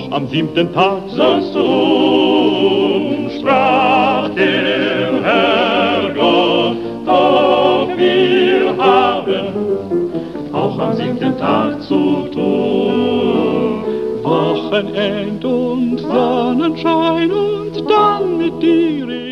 Doch am 7. Tag sollst du, sprach der Herrgott, doch wir haben auch am 7. Tag zu tun. Wochenend und Sonnenschein und dann mit dir